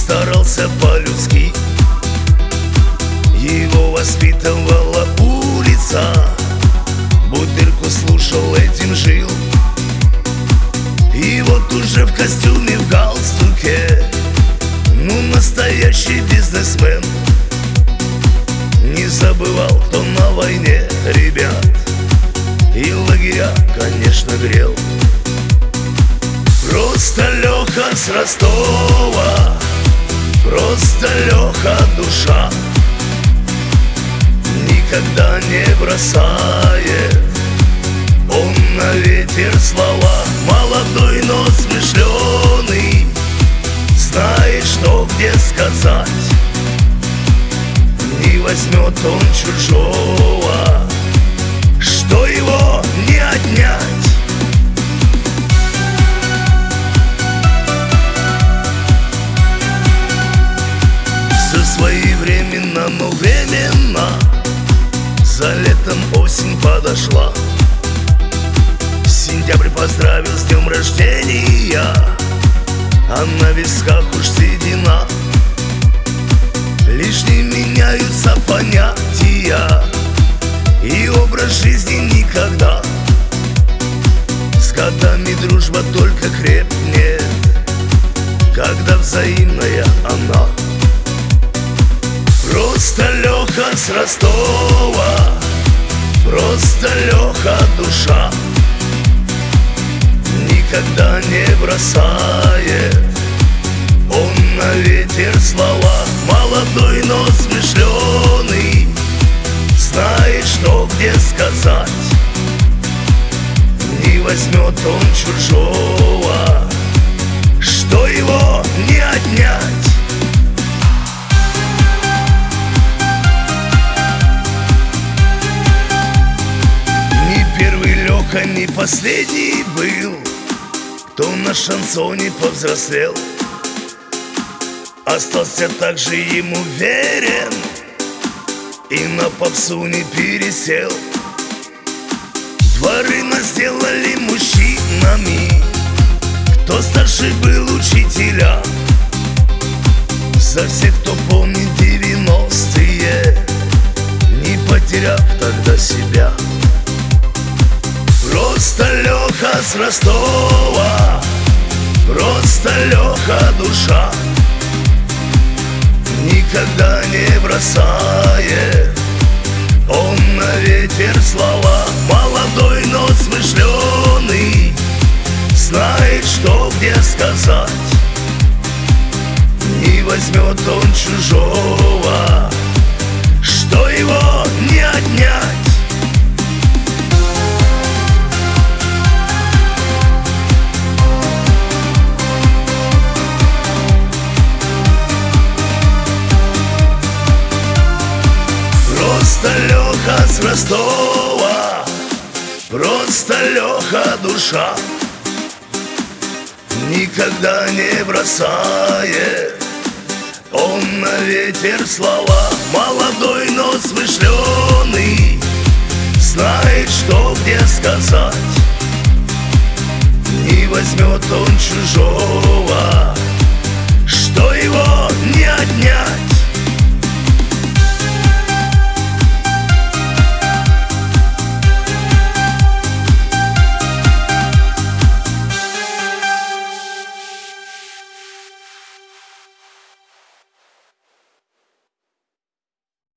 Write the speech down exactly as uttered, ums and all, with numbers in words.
старался по-людски. Его воспитывала улица, бутырку слушал, этим жил. И вот уже в костюме, в галстуке, ну настоящий бизнесмен. Не забывал, кто на войне ребят, и лагеря, конечно, грел. Просто Леха с Ростова, просто Леха душа, никогда не бросает он на ветер слова. Молодой, но смышленый, знает, что где сказать. Не возьмет он чужого, что его не отнять. Все своевременно, но временно. За летом осень подошла. Сентябрь поздравил с днем рождения, а на висках уж седина. Лишь не меняются понятия, и образ жизни никогда. С годами дружба только крепнет, когда взаимная она. Просто Леха с Ростова, просто Леха душа, никогда не бросает он на ветер слова. Молодой, но смышленый, знает, что где сказать. Не возьмет он чужого, что его не отнять. Не первый Леха, не последний был, кто на шансоне повзрослел. Остался также ему верен и на попсу не пересел. Дворы нас сделали мужчинами, кто старше был учителя. За всех, кто помнит девяностые, не потеряв тогда себя. Просто Леха с Ростова, просто Леха душа, никогда не бросает он на ветер слова. Молодой, но смышленый, знает, что где сказать. Не возьмет он чужого, что его не отнять. Просто Леха с Ростова, просто Леха душа, никогда не бросает он на ветер слова. Молодой, но смышленый, знает, что где сказать. Не возьмет он чужого, что его не отнять.